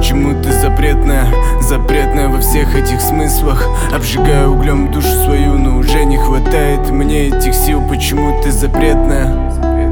почему ты запретная. Запретная во всех этих смыслах. Обжигаю углем душу свою, но уже не хватает мне этих сил. Почему ты запретная?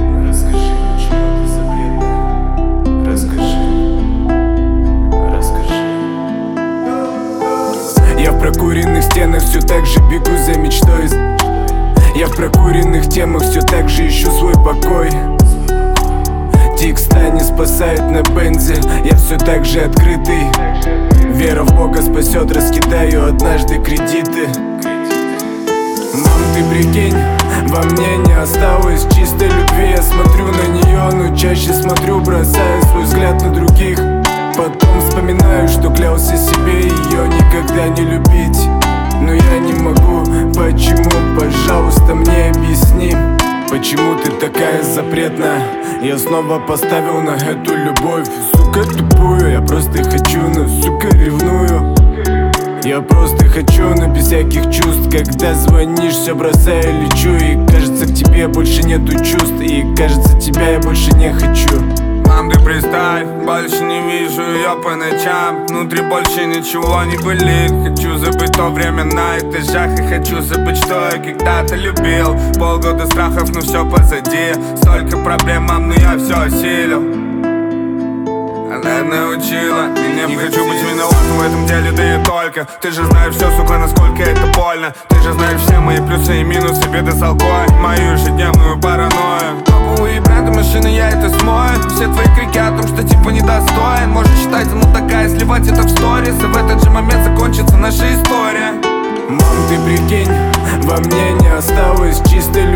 Я в прокуренных стенах все так же бегу за мечтой. Я в прокуренных темах все так же ищу свой покой. Тикста не спасает на бензе. Я все так же открытый. Вера в Бога спасет, раскидаю однажды кредиты. Мам, ты прикинь, во мне не осталось чистой любви. Я смотрю на нее, но чаще смотрю, бросаю свой взгляд на других. Потом вспоминаю, что клялся себе ее никогда не любить. Но я не могу, почему, пожалуйста, мне объясни. Почему ты такая запретная? Я снова поставил на эту любовь. Сука тупую, я просто хочу, но сука ревную. Я просто хочу, но без всяких чувств. Когда звонишь, все бросаю, лечу. И кажется, к тебе больше нету чувств. И кажется, тебя я больше не хочу. Мам, ты представь, больше не вижу ее по ночам. Внутри больше ничего не болит. Хочу забыть то время на этажах. И хочу забыть, что я когда-то любил. Полгода страхов, но все позади. Столько проблем, мам, но я все осилил. Она научила меня. Не хочу быть виноватым в этом деле, да и только. Ты же знаешь все, сука, насколько это больно. Ты же знаешь все мои плюсы и минусы, беды с алкоголем, мою ежедневную паранойю. Топовые бренды, машины, я это смою. Все твои крики о том, что типа недостоин. Можешь считать за мудака и сливать это в сторис. И в этот же момент закончится наша история. Мам, ты прикинь, во мне не осталось чистой